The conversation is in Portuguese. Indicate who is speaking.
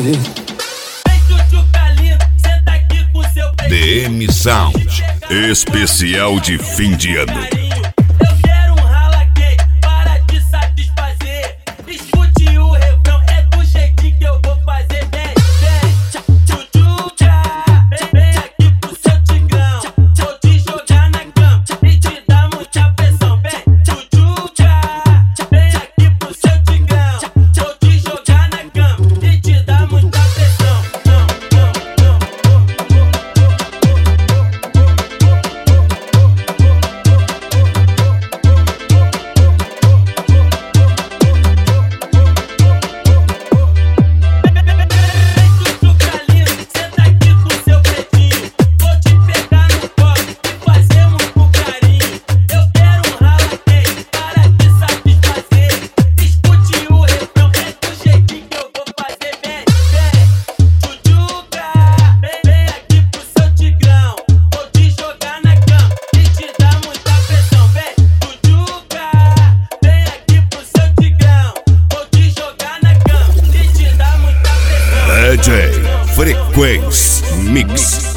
Speaker 1: ali.
Speaker 2: DM Sound, especial de fim de ano.
Speaker 3: Eu quero um rala quente para te satisfazer. Escute o refrão, é do jeitinho que eu vou fazer. Vem, tchutchuca, vem aqui pro seu tigrão. Vou te jogar na cama e te dar muita pressão. Vem, tchutchuca, vem aqui pro seu tigrão. Vou te jogar na cama e te dar muita pressão.
Speaker 2: DJ Frequência Mix.